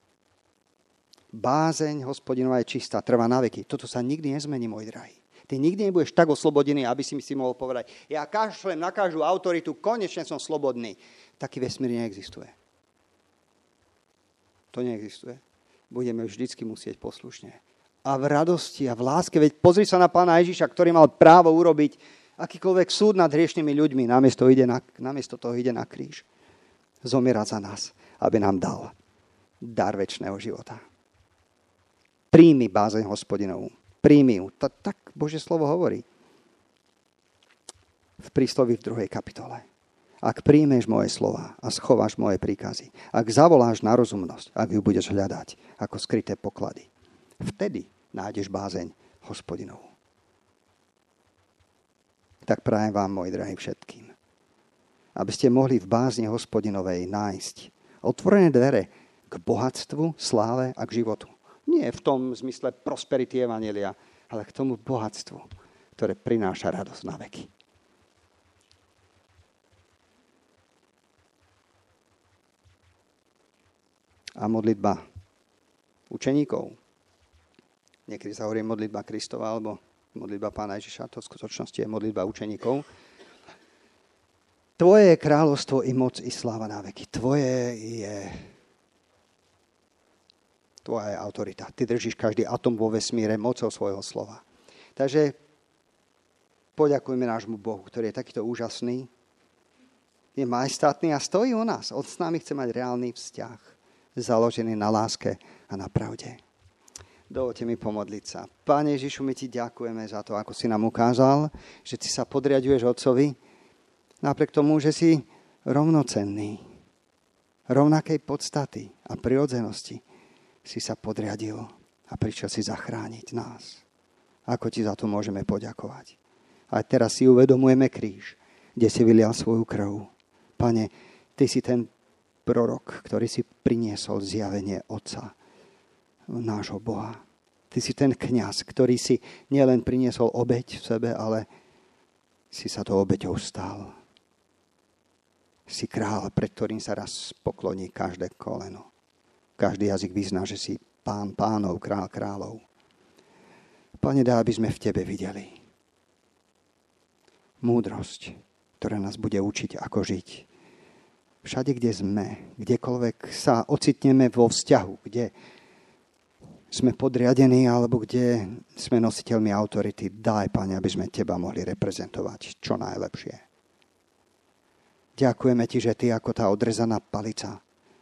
Bázeň Hospodinova je čistá, trvá na veky. Toto sa nikdy nezmení, môj drahý. Ty nikdy nebudeš tak oslobodený, aby si mi si mohol povedať, ja kašlem na každú autoritu, konečne som slobodný. Taký vesmír neexistuje. To neexistuje. Budeme vždycky musieť poslušne a v radosti a v láske. Veď pozri sa na pána Ježiša, ktorý mal právo urobiť akýkoľvek súd nad hriešnými ľuďmi. Namiesto, ide na, namiesto toho ide na kríž. Zomierať za nás, aby nám dal dar večného života. Príjmi bázeň Hospodinovú. Príjmi ju. Tak Božie slovo hovorí. V prísloví v druhej kapitole. Ak príjmeš moje slova a schováš moje príkazy, ak zavoláš na rozumnosť, ak ju budeš hľadať ako skryté poklady, vtedy nájdeš bázeň Hospodinovú. Tak prajem vám, moji drahí, všetkým, aby ste mohli v bázni Hospodinovej nájsť otvorené dvere k bohatstvu, sláve a k životu. Nie v tom zmysle prosperity evanjelia, ale k tomu bohatstvu, ktoré prináša radosť na veky. A modlitba učeníkov. Niekedy sa hovorí modlitba Kristova alebo modlitba Pána Ježiša, to v skutočnosti je modlitba učeníkov. Tvoje je kráľovstvo i moc i sláva na veky. Tvoje je tvoja je autorita. Ty držíš každý atom vo vesmíre mocou svojho slova. Takže poďakujme nášmu Bohu, ktorý je takýto úžasný, je majestátny a stojí u nás. On s nami chce mať reálny vzťah, založený na láske a na pravde. Dovoľte mi pomodliť sa. Pane Ježišu, my ti ďakujeme za to, ako si nám ukázal, že ty sa podriaďuješ Otcovi, napriek tomu, že si rovnocenný, rovnakej podstaty a prirodzenosti si sa podriadil a prišiel si zachrániť nás. Ako ti za to môžeme poďakovať. A teraz si uvedomujeme kríž, kde si vylial svoju krv. Pane, ty si ten prorok, ktorý si priniesol zjavenie Otca, nášho Boha. Ty si ten kňaz, ktorý si nielen priniesol obeť v sebe, ale si sa to obeťou stal. Si kráľ, pred ktorým sa raz pokloní každé koleno. Každý jazyk vyzná, že si pán pánov, král kráľov. Pane, daj, aby sme v tebe videli múdrosť, ktorá nás bude učiť, ako žiť. Všade, kde sme, kdekoľvek sa ocitneme vo vzťahu, kde sme podriadení, alebo kde sme nositeľmi autority, daj, Pane, aby sme teba mohli reprezentovať čo najlepšie. Ďakujeme ti, že ty ako tá odrezaná palica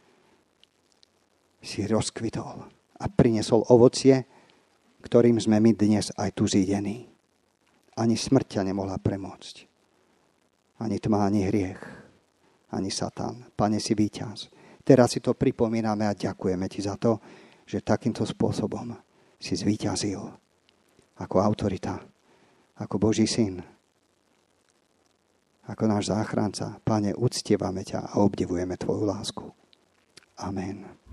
si rozkvitol a priniesol ovocie, ktorým sme my dnes aj tu zídení. Ani smrť ťa nemohla premôcť. Ani tma, ani hriech, ani Satan. Pane, si víťaz. Teraz si to pripomíname a ďakujeme ti za to, že takýmto spôsobom si zvíťazil ako autorita, ako Boží syn, ako náš záchranca. Pane, uctievame ťa a obdivujeme tvoju lásku. Amen.